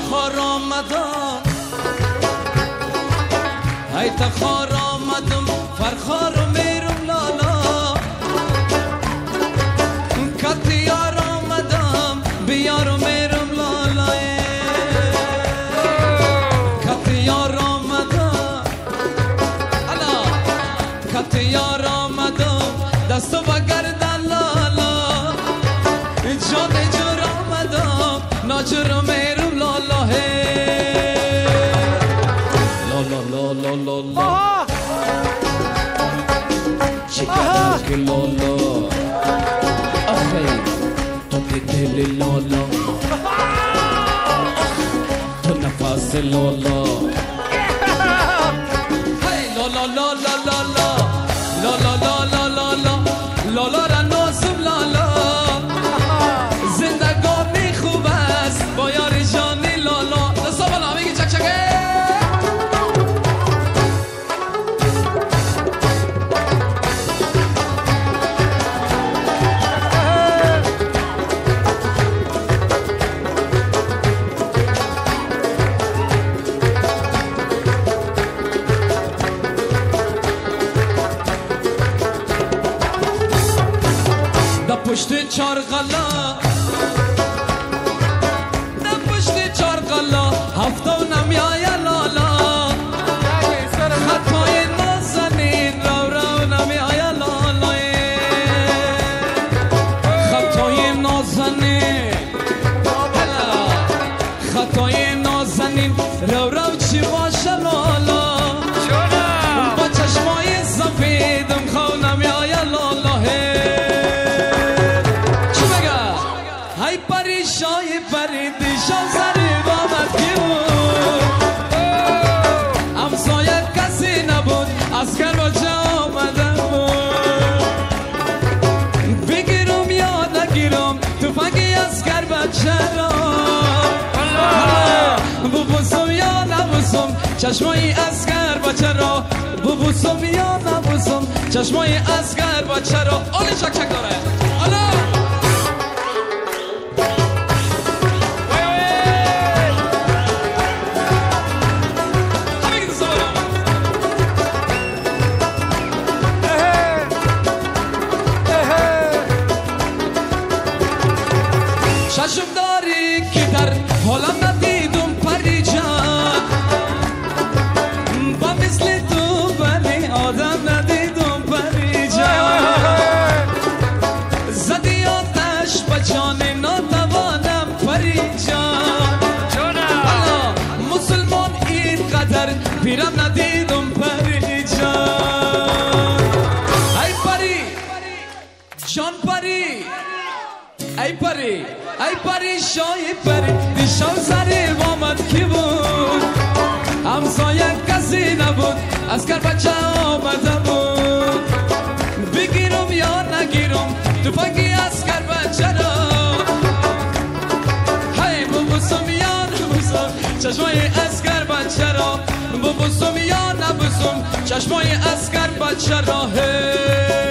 خار آمدم ای خار آمدم فرخار و میرم لالا کت یار آمدم بیار و میرم لالا کت یار آمدم الا کت یار آمدم دستو بگردن لالا جان جور آمدم ناجور و میرم لالا لا لا لا لا چیکار که لالا آخی تو که دل لالا تو نفس لالا هی لالا لا لا لا لا لا لا لا لا لا لالا را نازم لالا زندگانی خوب است با یار جانی لالا دستا بالا بگی چک چکه پشت چار غلا نه پشت چار غلا هفته و نمیای لالا خطای نازنین رو رو نمیای لالا خطای نازنین خطای نازنین رو رو چی باشه لالا با چشمای سفیدم خو نمیای لالا ای پری شای پری دیشان سری بامد کی بود همسایه کسی نبود اسکر بچه آمده بود بگیرم یا نگیرم توفنگی اسکر بچه را ببوسم یا نبوسم چشمای اسکر بچه را ببوسم یا نبوسم چشمای اسکر بچه را آلی چک چک داره آلا چشم داری که در حالم ندیدم پری جان با مثل تو بنی آدم ندیدم پری جان زدی آتش به جان ناتوانم پری جان مسلمان اینقدر پیرم ندیدم پری جان ای پری جان پری ای پری ای پری شای پری دیشان سری بامد کی بود همسایه کسی نبود اسکر بچه آمده بود بگیرم یا نگیرم توفنگی اسکر بچه را هی ببوسم یا نبوسم چشمای اسکر بچه را ببوسم یا نبوسم چشمای اسکر بچه را هی